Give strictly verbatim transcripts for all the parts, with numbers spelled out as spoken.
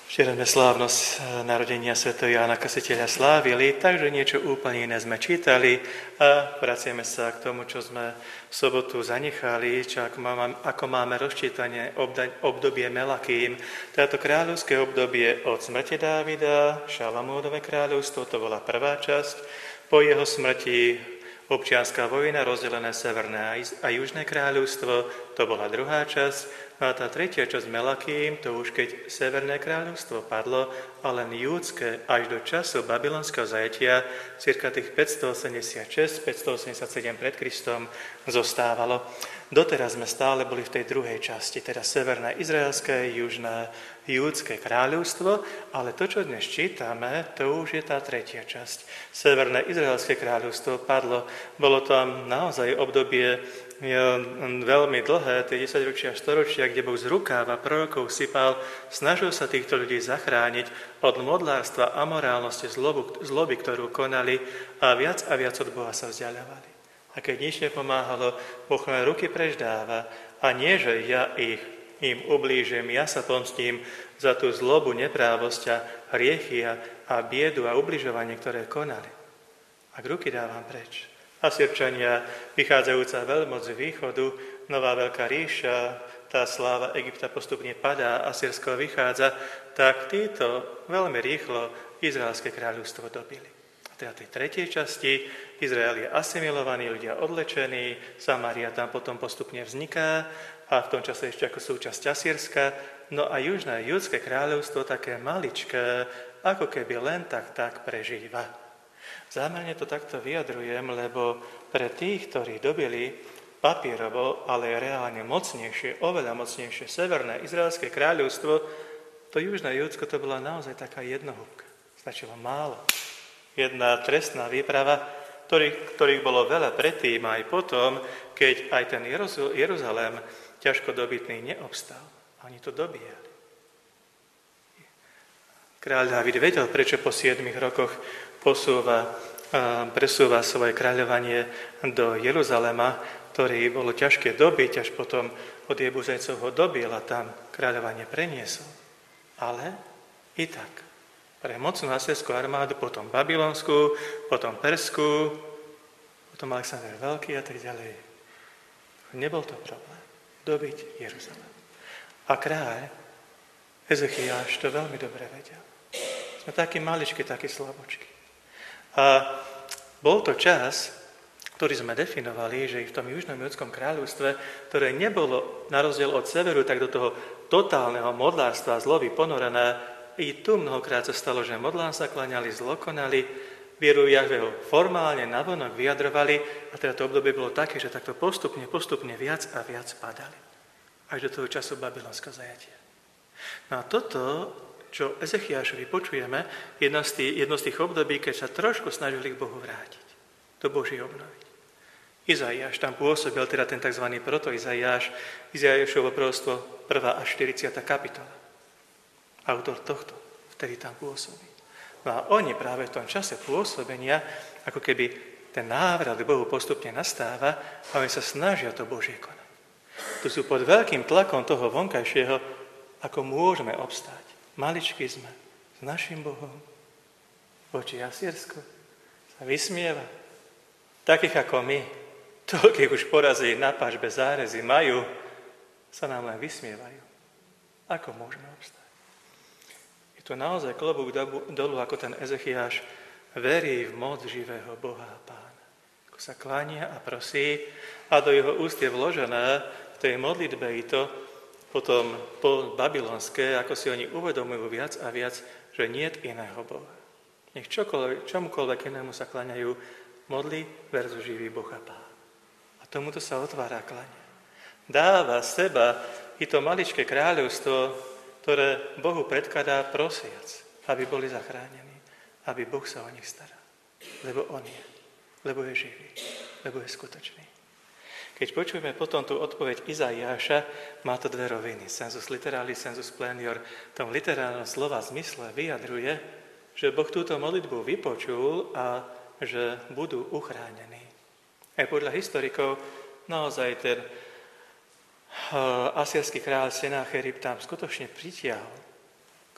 Včera sme slávnosť narodenia svätého Jána Krstiteľa slávili, takže niečo úplne iné sme čítali a vraciame sa k tomu, čo sme v sobotu zanechali, čo ako máme, ako máme rozčítanie obdobie Melakým. Táto kráľovské obdobie od smrti Dávida, Šalamúnové kráľovstvo, to bola prvá časť, po jeho smrti občianská vojna, rozdelené severné a južné kráľovstvo, to bola druhá časť. No a tá tretia časť Melakým, to už keď severné kráľovstvo padlo, a len júdske až do času babylonského zajatia, cirka tých päťstoosemdesiatšesť päťstoosemdesiatsedem pred Kristom, zostávalo. Doteraz sme stále boli v tej druhej časti, teda severné izraelské, južné júdske kráľovstvo, ale to, čo dnes čítame, to už je tá tretia časť. Severné izraelské kráľovstvo padlo, bolo tam naozaj obdobie veľmi dlhé, tie desaťročia, storočia, kde Boh z rukáva prorokov sypal, snažil sa týchto ľudí zachrániť od modlárstva, amorálnosti, zlobu, zloby, ktorú konali a viac a viac od Boha sa vzdiaľovali. A keď nič nepomáhalo, Boh len ruky preč dáva a nie, že ja ich im ublížim, ja sa pomstím za tú zlobu, neprávosť a hriechy a, a biedu a ubližovanie, ktoré konali. Ak ruky dávam preč. Asýrčania, vychádzajúca veľmoc z východu, nová veľká ríša, tá sláva Egypta postupne padá, Asýrsko vychádza, tak títo veľmi rýchlo izraelské kráľovstvo dobili. A teda tej tretej časti Izrael je asimilovaný, ľudia odlečení, Samária tam potom postupne vzniká a v tom čase ešte ako súčasť Asýrska, no a južné judské kráľovstvo také maličké, ako keby len tak tak prežíva. Zámerne to takto vyjadrujem, lebo pre tých, ktorí dobili papierovo, ale reálne mocnejšie, oveľa mocnejšie severné izraelské kráľovstvo, to južné Júdsko to bola naozaj taká jednohúbka. Stačilo málo. Jedna trestná výprava, ktorých, ktorých bolo veľa predtým aj potom, keď aj ten Jeruzalém ťažko dobytný neobstal. Oni to dobíjali. Kráľ Dávid vedel, prečo po siedmich rokoch posúva, presúva svoje kráľovanie do Jeruzalema, ktorý bolo ťažké dobiť, až potom od Jebuzejcov ho dobil a tam kráľovanie preniesol. Ale i tak, pre mocnú asýrskú armádu, potom babylonskú, potom perskú, potom Alexander Veľký a tak ďalej. Nebol to problém dobiť Jeruzalem. A kráľ Ezechiáš to veľmi dobre vedel. Sme takí maličky, takí slabočky. A bol to čas, ktorý sme definovali, že i v tom južnom judskom kráľovstve, ktoré nebolo na rozdiel od severu, tak do toho totálneho modlárstva zloby ponorené, i tu mnohokrát sa stalo, že modlám sa klaňali, zlokonali, vieru Jahveho formálne navonok vyjadrovali a teda to obdobie bolo také, že takto postupne, postupne viac a viac padali. Až do toho času babylonského zajatia. No a toto, čo Ezechiášovi počujeme, jedno z, tých, jedno z tých období, keď sa trošku snažili k Bohu vrátiť, do Boží obnoviť. Izaiáš tam pôsobil, teda ten tzv. Proto-Izaiáš, Izaiášovo proroctvo prvá až štyridsiata kapitola. Autor tohto vtedy tam pôsobí. No a oni práve v tom čase pôsobenia, ako keby ten návrat k Bohu postupne nastáva a oni sa snažia to Božie konať. Tu sú pod veľkým tlakom toho vonkajšieho, ako môžeme obstáť. Maličkí sme s našim Bohom. Voči Asýrsku sa vysmieva. Takých ako my, toľkých už porazí na pažbe zárezy majú, sa nám len vysmievajú. Ako môžeme obstáť? Je to naozaj klobúk dolu, ako ten Ezechiáš verí v moc živého Boha a Pána. Ako sa klánia a prosí a do jeho úst je vložené v tej modlitbe i to, potom po babylonské, ako si oni uvedomujú viac a viac, že niet iného Boha. Nech čokoľvek, čomukoľvek inému sa kláňajú, modli versus živý Boh a Pán. A tomuto sa otvára kláňa. Dáva seba i to maličké kráľovstvo, ktoré Bohu predkladá prosiac, aby boli zachránení, aby Boh sa o nich staral. Lebo On je, lebo je živý, lebo je skutočný. Keď počujeme potom tú odpoveď Izaiáša, má to dve roviny. Sensus literalis, sensus plenior. V tom literárnom slova zmysle vyjadruje, že Boh túto modlitbu vypočul a že budú uchránení. Aj podľa historikov naozaj ten asýrsky kráľ Senácherib tam skutočne pritiahol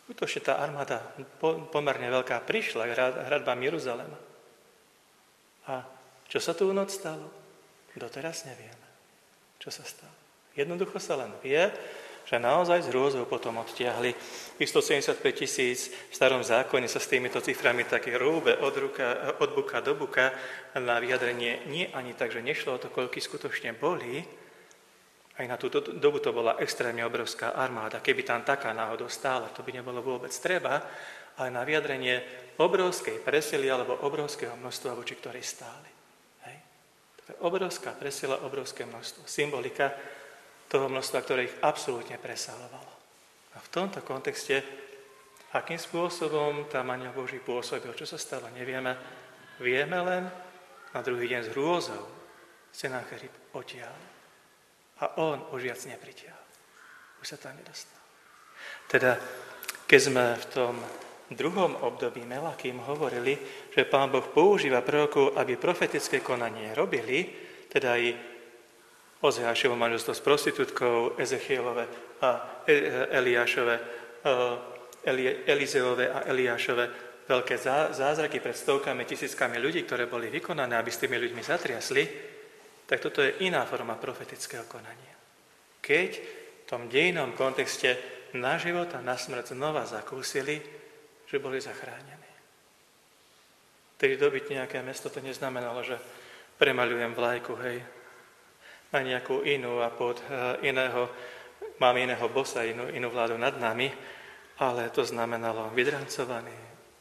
Skutočne tá armáda pomerne veľká prišla k hradbám Jeruzalema. A čo sa tu v noc stalo? Doteraz nevieme, čo sa stalo. Jednoducho sa len vie, že naozaj s hrôzou potom odtiahli. Ich stosedemdesiatpäť tisíc v starom zákone sa s týmito ciframi také rúbe od, ruka, od buka do buka na vyjadrenie nie ani tak, že nešlo o to, koľky skutočne boli. Aj na túto dobu to bola extrémne obrovská armáda. Keby tam taká náhodou stála, to by nebolo vôbec treba, ale na vyjadrenie obrovskej presily alebo obrovského množstva, voči ktorej stáli. Hej. To je obrovská presila, obrovské množstvo. Symbolika toho množstva, ktoré ich absolútne presahovalo. A v tomto kontexte, akým spôsobom tam Anjel Boží pôsobil, čo sa stalo, nevieme. Vieme len, na druhý deň s hrôzou Senácherib odtiaľ. A on už viac nepritiahol. Už sa tam nedostal. Teda, keď sme v tom druhom období Melachim hovorili, že Pán Boh používa prorokov, aby profetické konanie robili, teda i Ozeášovo manželstvo s prostitútkou, Ezechielove a Eliášove, Eli, Elizeove a Eliášove veľké zázraky pred stovkami, tisíckami ľudí, ktoré boli vykonané, aby s tými ľuďmi zatriasli, tak toto je iná forma profetického konania. Keď v tom dejinnom kontexte na život a na smrť znova zakúsili, že boli zachránení. Tedy dobiť nejaké mesto, to neznamenalo, že premaľujem vlajku, hej, na nejakú inú a pod iného, mám iného bossa, inú, inú vládu nad nami, ale to znamenalo vydrancovaní,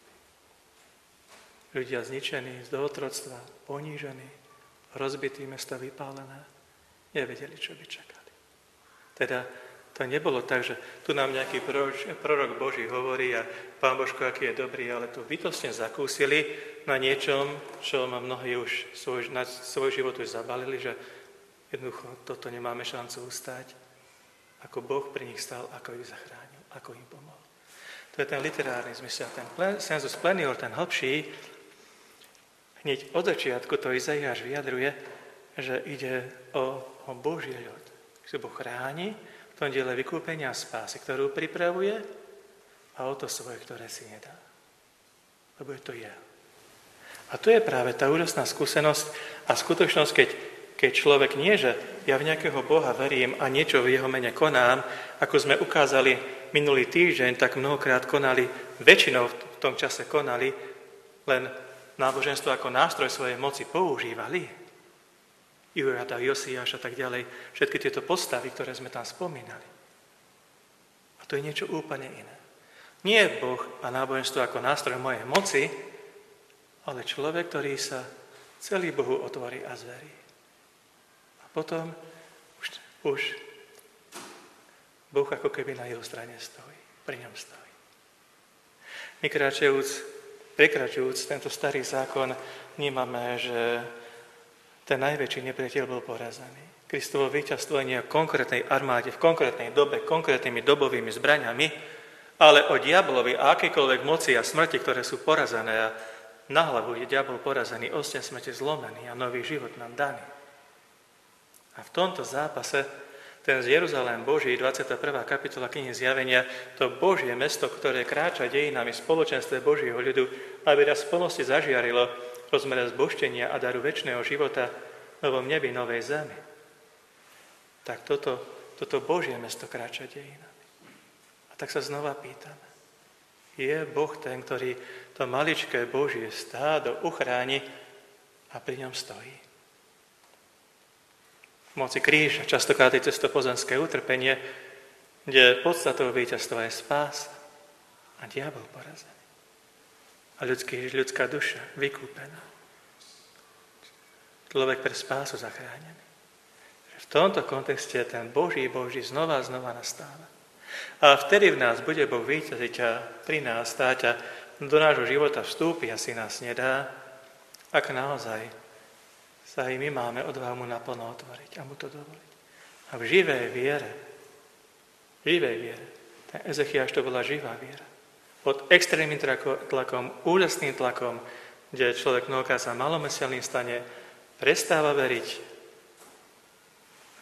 ľudia zničení, z otroctva, ponížení, rozbití, mesta vypálené, nevedeli, čo by čakali. Teda to nebolo tak, že tu nám nejaký prorok, prorok Boží hovorí a Pán Božko, aký je dobrý, ale tu bytostne zakúsili na niečom, čo ma mnohí už svoj, na svoj život už zabalili, že jednoducho toto nemáme šancu ustať, ako Boh pri nich stál, ako ich zachránil, ako im pomohol. To je ten literárny zmysel, ten plen, sensus plenior, ten hlbší. Hneď od začiatku to Izaiáš vyjadruje, že ide o, o Boží ľud. Že Boh chráni v tom diele vykúpenia a spásy, ktorú pripravuje, a o to svoje, ktoré si nedá. Lebo je to jeho. A to je práve tá úžasná skúsenosť a skutočnosť, keď Keď človek nie, že ja v nejakého Boha verím a niečo v jeho mene konám, ako sme ukázali minulý týždeň, tak mnohokrát konali, väčšinou v tom čase konali, len náboženstvo ako nástroj svojej moci používali. Jurada, Josiáš a tak ďalej, všetky tieto postavy, ktoré sme tam spomínali. A to je niečo úplne iné. Nie je Boh a náboženstvo ako nástroj mojej moci, ale človek, ktorý sa celý Bohu otvorí a zverí. Potom už, už Boh ako keby na jeho strane stojí, pri ňom stojí. My kráčajúc, prekračujúc tento starý zákon, vnímame, že ten najväčší nepriateľ bol porazený. Kristovo víťazstvo nie je v konkrétnej armáde, v konkrétnej dobe, konkrétnymi dobovými zbraňami, ale o diablovi a akýkoľvek moci a smrti, ktoré sú porazené, a na hlavu je diabol porazený, osteň smrti zlomený a nový život nám daný. A v tomto zápase ten z Jeruzalém Boží, dvadsiata prvá kapitola knihy Zjavenia, to Božie mesto, ktoré kráča dejinami v spoločenstve Božieho ľudu, aby raz v plnosti zažiarilo rozmer zbožtenia a daru večného života v novom nebi, novej zemi. Tak toto, toto Božie mesto kráča dejinami. A tak sa znova pýtame. Je Boh ten, ktorý to maličké Božie stádo uchráni a pri ňom stojí? V moci kríža, častokrát je cez to pozemské utrpenie, kde podstatou víťazstva je spása a diabol porazený. A ľudský, ľudská duša vykúpená. Človek pre spásu zachránený. V tomto kontexte ten Boží Boží znova a znova nastáva. A vtedy v nás bude Boh víťaziť a pri nás stáť a do nášho života vstúpi, asi nás nedá, ak naozaj sa aj my máme odvahu mu naplno otvoriť a mu to dovoliť. A v živej viere, živej viere, ten Ezechiáš to bola živá viera. Pod extrémnym tlakom, úžasným tlakom, kde človek mnohokrát sa malomyselným stane, prestáva veriť,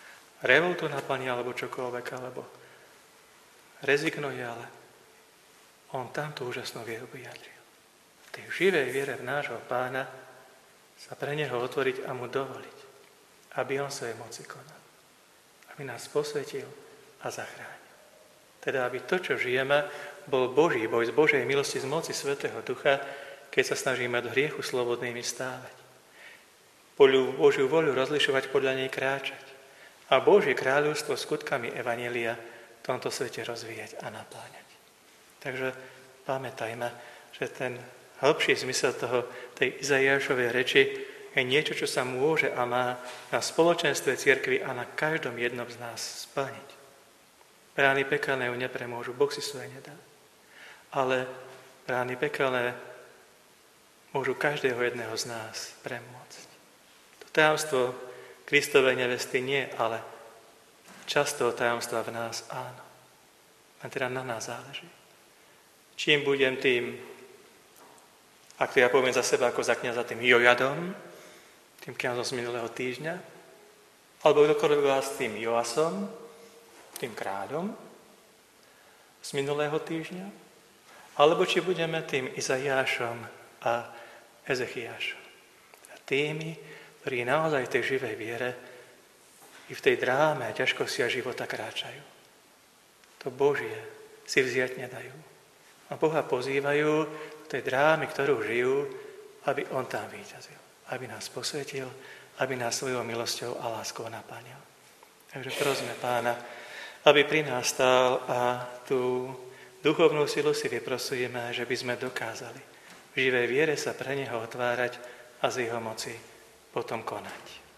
revoltu naplní alebo čokoľvek, alebo rezignuje, ale on tam tú úžasnú vieru vyjadril. V tej živej viere v nášho Pána sa pre neho otvoriť a mu dovoliť, aby on svoje moci konal. Aby nás posvetil a zachránil. Teda, aby to, čo žijeme, bol Boží boj z Božej milosti, z moci Svätého Ducha, keď sa snažíme do hriechu slobodnými stávať. Božiu, Božiu voľu rozlišovať, podľa nej kráčať. A Božie kráľovstvo skutkami evanjelia v tomto svete rozvíjať a napláňať. Takže pamätajme, že ten hĺbší zmysel toho, tej Izaiášovej reči je niečo, čo sa môže a má na spoločenstve cirkvi a na každom jednom z nás splniť. Brány pekelné ju nepremôžu, Boh si svoje nedá. Ale brány pekelné môžu každého jedného z nás premôcť. To tajomstvo Kristovej nevesty nie, ale často tajomstva v nás áno. A teda na nás záleží. Čím budem tým, ak to ja poviem za seba ako za kňaza, tým Jojadom, tým kňazom z minulého týždňa, alebo kdokoľvek vás tým Joasom, tým kráľom z minulého týždňa, alebo či budeme tým Izaiášom a Ezechiášom. A tými, ktorí naozaj v tej živej viere i v tej dráme a ťažkosti života kráčajú. To Božie si vziať nedajú. A Boha pozývajú v tej dráme, ktorú žijú, aby on tam víťazil. Aby nás posvetil, aby nás svojou milosťou a láskou naplnil. Takže prosme Pána, aby pri nás stál a tú duchovnú silu si vyprosujeme, že by sme dokázali v živej viere sa pre neho otvárať a z jeho moci potom konať.